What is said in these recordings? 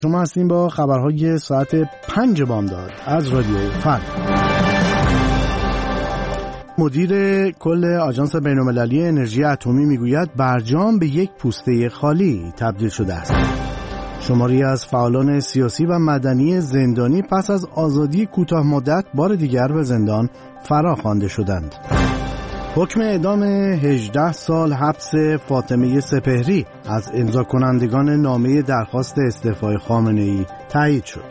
شما هستین با خبرهای ساعت 5 بامداد از رادیو فردا. مدیر کل آژانس بین‌المللی انرژی اتمی میگوید برجام به یک پوسته خالی تبدیل شده است. شماری از فعالان سیاسی و مدنی زندانی پس از آزادی کوتاه مدت بار دیگر به زندان فرا خوانده شدند. حکم اعدام 18 سال حبس فاطمه سپهری از امضا کنندگان نامه درخواست استعفای خامنه‌ای تایید شد.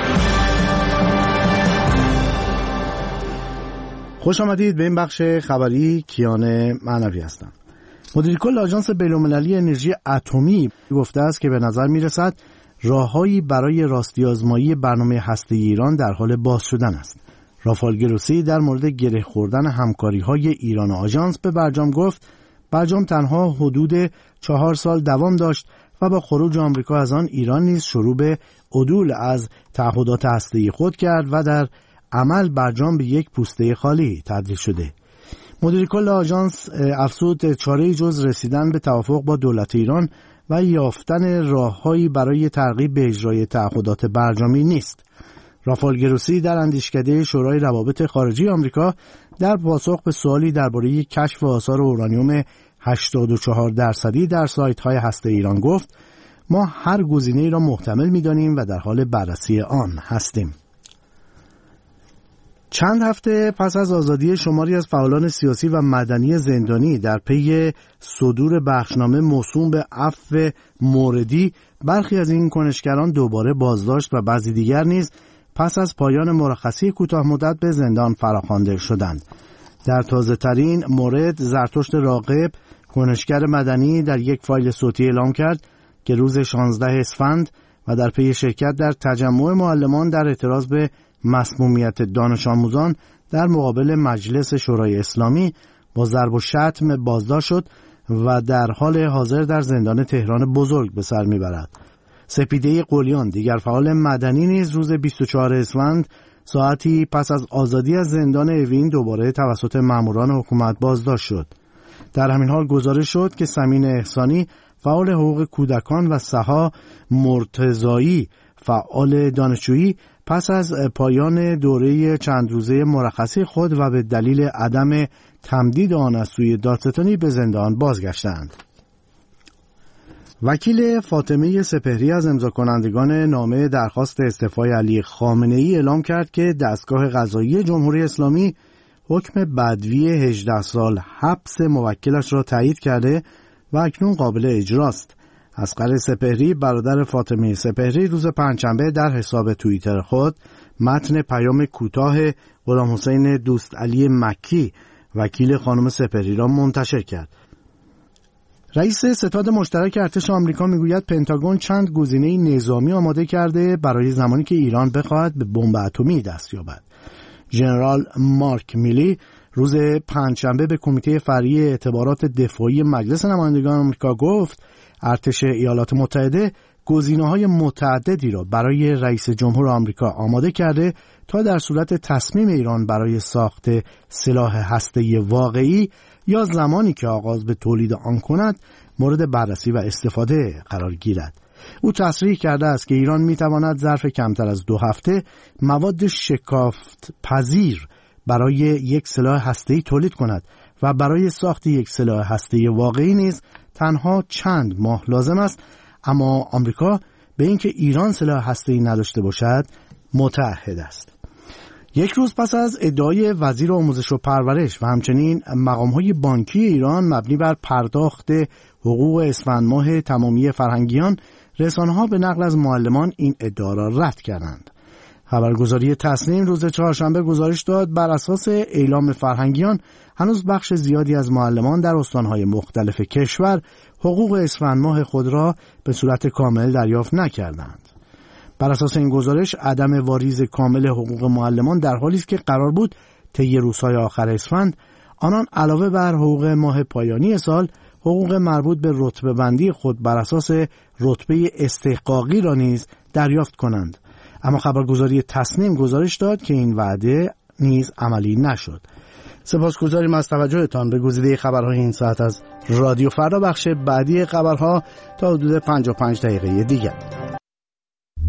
خوش آمدید به این بخش خبری. کیان معنوی هستم. مدیر کل آژانس بین‌المللی انرژی اتمی گفته است که به نظر می‌رسد راههایی برای راستی آزمایی برنامه هسته‌ای ایران در حال باز شدن است. رافائل گروسی در مورد گره خوردن همکاری‌های ایران و آژانس به برجام گفت برجام تنها حدود 4 سال دوام داشت و با خروج آمریکا از آن ایران نیز شروع به عدول از تعهدات هسته‌ای خود کرد و در عمل برجام به یک پوسته خالی تبدیل شده. مدیر کل آژانس افزود چاره‌ای جز رسیدن به توافق با دولت ایران و یافتن راههایی برای ترغیب به اجرای تعهدات برجامی نیست. رافائل گروسی در اندیشکده شورای روابط خارجی آمریکا در پاسخ به سوالی درباره کشف آثار اورانیوم 84% در سایت‌های هسته ایران گفت ما هر گزینه‌ای را محتمل می‌دانیم و در حال بررسی آن هستیم. چند هفته پس از آزادی شماری از فعالان سیاسی و مدنی زندانی در پی صدور بخشنامه موسوم به عفو موردی، برخی از این کنشگران دوباره بازداشت و بعضی دیگر نیز پس از پایان مرخصی کوتاه مدت به زندان فراخوانده شدند. در تازه ترین مورد زرتشت راغب، کنشگر مدنی، در یک فایل صوتی اعلام کرد که روز 16 اسفند و در پی شرکت در تجمع معلمان در اعتراض به مسمومیت دانش آموزان در مقابل مجلس شورای اسلامی با ضرب و شتم بازداشت شد و در حال حاضر در زندان تهران بزرگ به سر میبرد. سپیده قلیان، دیگر فعال مدنی، نیز روز 24 اسفند ساعتی پس از آزادی از زندان اوین دوباره توسط ماموران حکومت بازداشت شد. در همین حال گزارش شد که سمین احسانی، فعال حقوق کودکان، و سها مرتضایی، فعال دانشجویی، پس از پایان دوره چند روزه مرخصی خود و به دلیل عدم تمدید آن از سوی دادستانی به زندان بازگشتند. وکیل فاطمه سپهری از امضا کنندگان نامه درخواست استعفای علی خامنه‌ای اعلام کرد که دستگاه قضایی جمهوری اسلامی حکم بدوی 18 سال حبس موکلش را تایید کرده و اکنون قابل اجراست. اصغر سپهری، برادر فاطمه سپهری، روز پنجشنبه در حساب توییتر خود متن پیام کوتاه غلام حسین دوست علی مکی، وکیل خانم سپهری، را منتشر کرد. رئیس ستاد مشترک ارتش آمریکا میگوید پنتاگون چند گزینه نظامی آماده کرده برای زمانی که ایران بخواهد به بمب اتمی دست یابد. ژنرال مارک میلی روز پنجشنبه به کمیته فرعی اعتبارات دفاعی مجلس نمایندگان آمریکا گفت ارتش ایالات متحده گزینه‌های متعددی را برای رئیس جمهور آمریکا آماده کرده تا در صورت تصمیم ایران برای ساخت سلاح هسته‌ای واقعی یا زمانی که آغاز به تولید آن کند مورد بررسی و استفاده قرار گیرد. او تصریح کرده است که ایران می‌تواند ظرف کمتر از 2 هفته مواد شکافت پذیر برای یک سلاح هسته‌ای تولید کند و برای ساخت یک سلاح هسته‌ای واقعی نیز تنها چند ماه لازم است، اما آمریکا به اینکه ایران سلاح هسته‌ای نداشته باشد متعهد است. یک روز پس از ادعای وزیر آموزش و پرورش و همچنین مقام‌های بانکی ایران مبنی بر پرداخت حقوق اسفند ماه تمامی فرهنگیان، رسانه‌ها به نقل از معلمان این ادعا را رد کردند. خبرگزاری تصنیم روز چهارشنبه گزارش داد بر اساس اعلام فرهنگیان هنوز بخش زیادی از معلمان در استان‌های مختلف کشور حقوق اسفند ماه خود را به صورت کامل دریافت نکردند. بر اساس این گزارش عدم واریز کامل حقوق معلمان در حالی است که قرار بود طی روزهای آخر اسفند آنان علاوه بر حقوق ماه پایانی سال حقوق مربوط به رتبه بندی خود بر اساس رتبه استحقاقی را نیز دریافت کنند. اما خبرگزاری تصنیم گزارش داد که این وعده نیز عملی نشد. سپاسگزاریم از توجهتان به گزیده خبرهای این ساعت از رادیو فردا. بخش بعدی خبرها تا حدود 55 دقیقه دیگر.